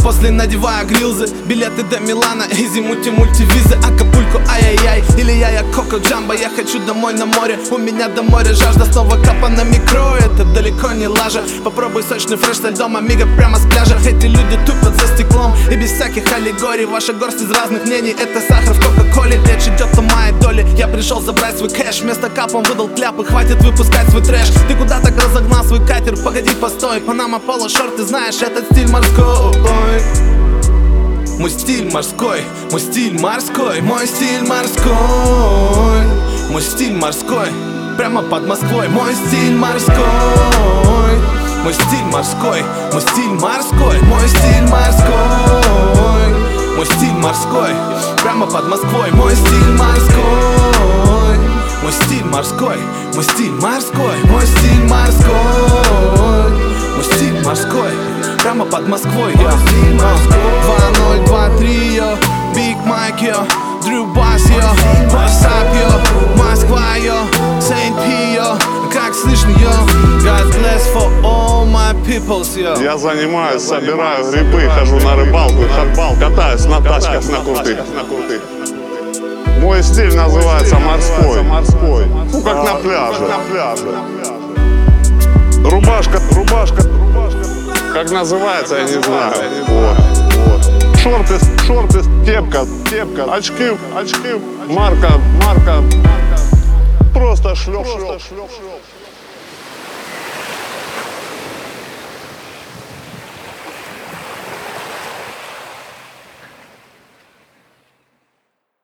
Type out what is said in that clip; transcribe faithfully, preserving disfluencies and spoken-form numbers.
после надеваю грилзы. Билеты до Милана, изи мульти мультивизы. Акапулько, ай-яй-яй, или я я Коко Джамбо. Я хочу домой на море, у меня до моря жажда. Снова капа на микро, это далеко не лажа. Попробуй сочный фреш со льдом, амиго прямо с пляжа. Эти люди тупят за стеклом и без всяких аллегорий. Ваша горсть из разных мнений, это сахар в кока-коле. Речь идет о моей доле, я пришел забрать свой кэш. Вместо капа он выдал кляпы, хватит выпускать свой трэш. Ты куда так разогнал свой катер, погоди, постой. Панама, поло, шорты, знаешь, этот стиль морской. Мой стиль морской, мой стиль морской, мой стиль морской, мой стиль морской, прямо под Москвой. Мой стиль морской, мой стиль морской, мой стиль морской, мой стиль морской, мой стиль морской, прямо под Москвой. Мой стиль морской, мой стиль морской, мой стиль морской, мой стиль морской, мой стиль морской, прямо под Москвой. Я два ноль два три, йо, Big Mike, йо, Drew Bass, йо, What's up, йо, Москва, йо, Saint P, йо, как слышно, йо, God bless for all my peoples, йо. Я занимаюсь, собираю грибы, хожу на рыбалку, хатбал, катаюсь на тачках на крутых. Мой стиль называется морской, морской, ну как на пляже. Рубашка, рубашка, как называется, я не знаю. Вот, вот. Шорты, шорты, кепка, кепка, очки, очки, марка, марка. Просто шлеп, шлеп, шлеп, шлеп.